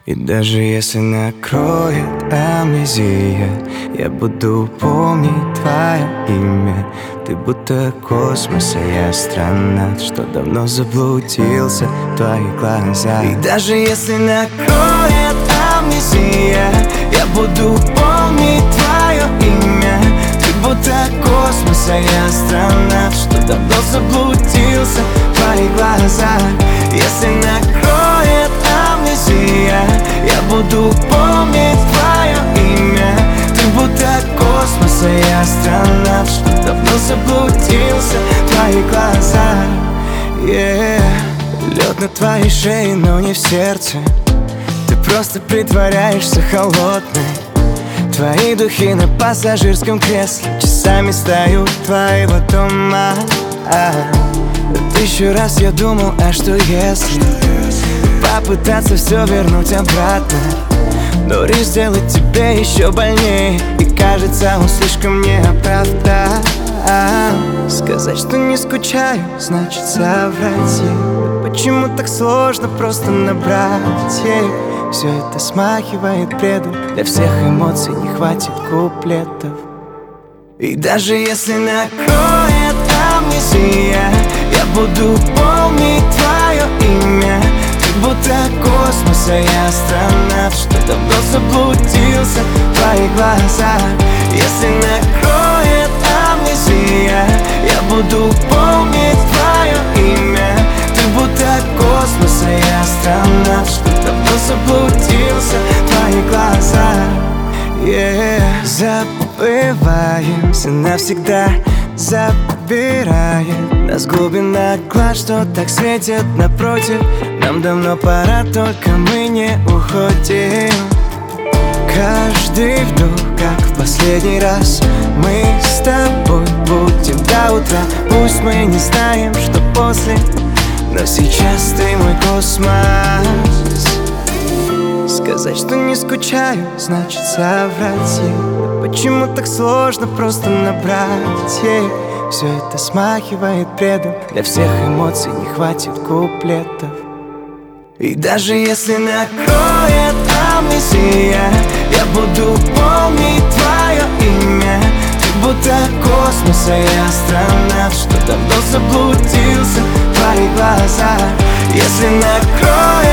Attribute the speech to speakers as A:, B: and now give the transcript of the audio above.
A: И даже если накроет амнезия, я буду помнить твое имя. Ты будто космос, а я астронавт, что давно заблудился в твоих глазах. И даже если накроет амнезия, я буду помнить твое имя. Ты будто космос, а я астронавт, что давно заблудился в твоих глазах. Если накроет амнезия, я буду помнить твое имя. Ты будто космос, а я астронавт, что давно заблудился в твоих глазах. Лед на твоей шее, но не в сердце. Ты просто притворяешься холодной. Твои духи на пассажирском кресле часами стою твоего дома. Тысячу раз я думал, а что если попытаться все вернуть обратно? Но риск сделать тебе еще больнее, и кажется, он слишком неоправдан. Сказать, что не скучаю, значит соврать ей. Почему так сложно просто набрать ей? Все это смахивает бредом, для всех эмоций не хватит куплетов. И даже если накроет амнезия, я буду помнить твое имя. Ты будто космос, а я астронавт, что давно заблудился в твоих глазах. Если накроет амнезия, я буду помнить твое имя. Ты будто космос, а я астронавт, что давно заблудился в твоих глазах. Забываемся навсегда, забирает нас глубина глаз, что так светит напротив. Нам давно пора, только мы не уходим. Каждый вдох, как в последний раз, мы с тобой будем до утра. Пусть мы не знаем, что после, но сейчас ты мой космос. Сказать, что не скучаю, значит соврать ей. Почему так сложно просто набрать ей? Все это смахивает бредом, для всех эмоций не хватит куплетов. И даже если накроет амнезия, я буду помнить твое имя. Ты будто космос, а я астронавт, что давно заблудился в твоих глазах. Если накроет